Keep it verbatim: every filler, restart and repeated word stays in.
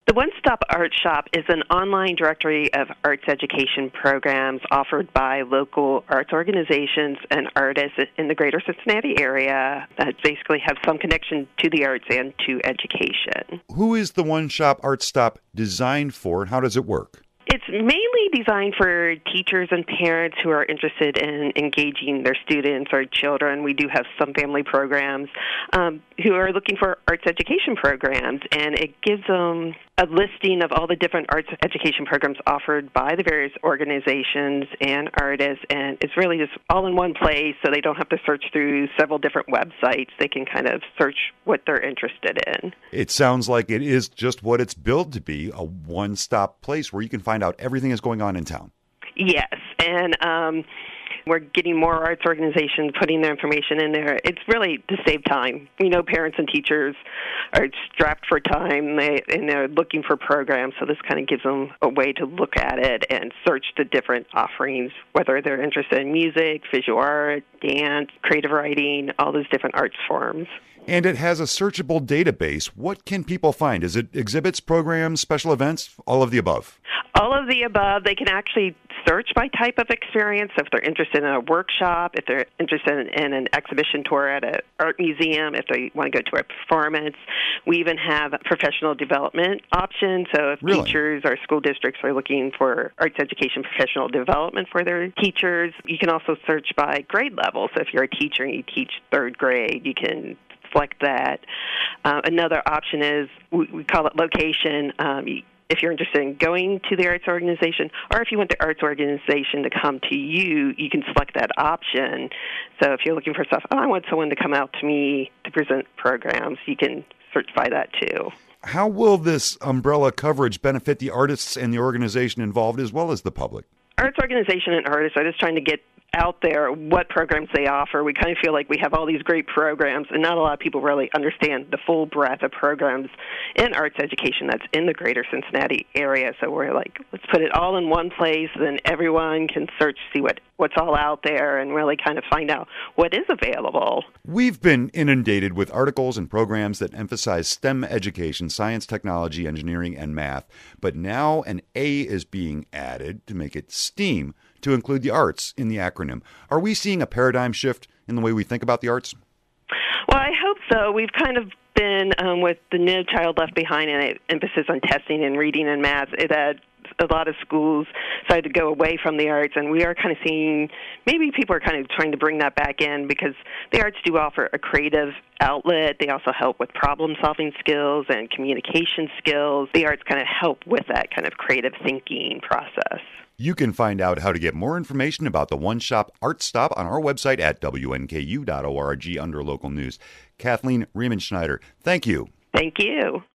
The One Stop Art Shop is an online directory of arts education programs offered by local arts organizations and artists in the greater Cincinnati area that basically have some connection to the arts and to education. Who is the One Shop Art Stop designed for, and how does it work? It's mainly designed for teachers and parents who are interested in engaging their students or children. We do have some family programs um, who are looking for arts education programs, and it gives them a listing of all the different arts education programs offered by the various organizations and artists, and it's really just all in one place, so they don't have to search through several different websites. They can kind of search what they're interested in. It sounds like it is just what it's billed to be, a one-stop place where you can find out everything that's going on in town. Yes, and um, we're getting more arts organizations putting their information in there. It's really to save time. We know parents and teachers are strapped for time, they, and they're looking for programs, so this kind of gives them a way to look at it and search the different offerings, whether they're interested in music, visual art, dance, creative writing, all those different arts forms. And it has a searchable database. What can people find? Is it exhibits, programs, special events, all of the above? All of the above. They can actually search by type of experience. So if they're interested in a workshop, if they're interested in an exhibition tour at an art museum, if they want to go to a performance. We even have professional development options. So if Really? teachers or school districts are looking for arts education professional development for their teachers, you can also search by grade level. So if you're a teacher and you teach third grade, you can select that. Uh, another option is, we, we call it location. Um, you, if you're interested in going to the arts organization, or if you want the arts organization to come to you, you can select that option. So if you're looking for stuff, oh, I want someone to come out to me to present programs, you can search by that too. How will this umbrella coverage benefit the artists and the organization involved as well as the public? Arts organization and artists are just trying to get out there what programs they offer. We kind of feel like we have all these great programs, and not a lot of people really understand the full breadth of programs in arts education that's in the greater Cincinnati area. So we're like, let's put it all in one place, then everyone can search, see what, what's all out there, and really kind of find out what is available. We've been inundated with articles and programs that emphasize STEM education, science, technology, engineering, and math. But now an A is being added to make it STEAM, to include the arts in the acronym. Are we seeing a paradigm shift in the way we think about the arts? Well, I hope so. We've kind of been, um, with the No Child Left Behind and an emphasis on testing and reading and math, that a lot of schools decided to go away from the arts, and we are kind of seeing, maybe people are kind of trying to bring that back in, because the arts do offer a creative outlet. They also help with problem-solving skills and communication skills. The arts kind of help with that kind of creative thinking process. You can find out how to get more information about the One Shop Art Stop on our website at W N K U dot org under local news. Kathleen Riemenschneider, thank you. Thank you.